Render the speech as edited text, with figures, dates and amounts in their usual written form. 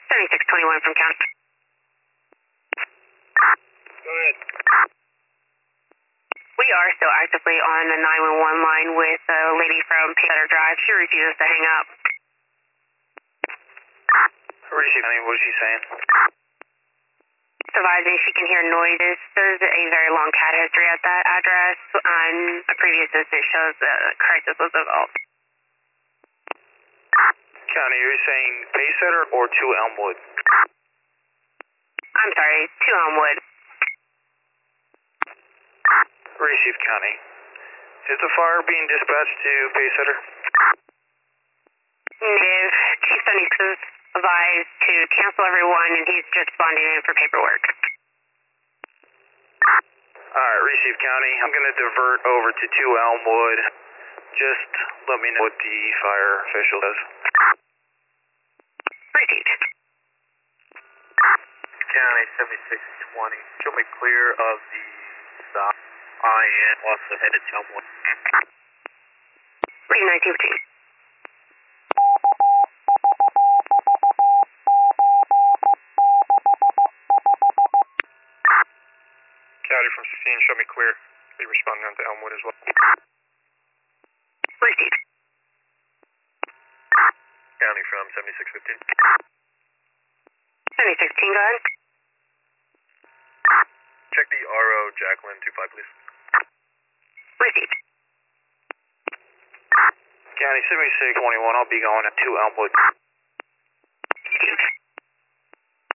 7621 from county. Go ahead. We are still actively on the 911 line with a lady from Pacesetter Drive. She refuses to hang up. Receive, honey, what is she saying? Advising she can hear noises. There's a very long cat history at that address. On a previous incident shows the crisis was involved. County, are you saying Pacesetter or 2 Elmwood? I'm sorry, 2 Elmwood. Receive, County. Is the fire being dispatched to Pacesetter? Negative. Chief Sunny is advised to cancel everyone, and he's just responding in for paperwork. Alright, Receive, County. I'm going to divert over to 2 Elmwood. Just let me know what the fire official does. Received. County 7620. Show me clear of the stop. I am also headed to Elmwood. Reading 1915. County from 16, show me clear. Be responding on to Elmwood as well. Received. County from 7615. 7016, go ahead. Check the RO Jacqueline 25, please. Received. County 7621, I'll be going to Elmwood.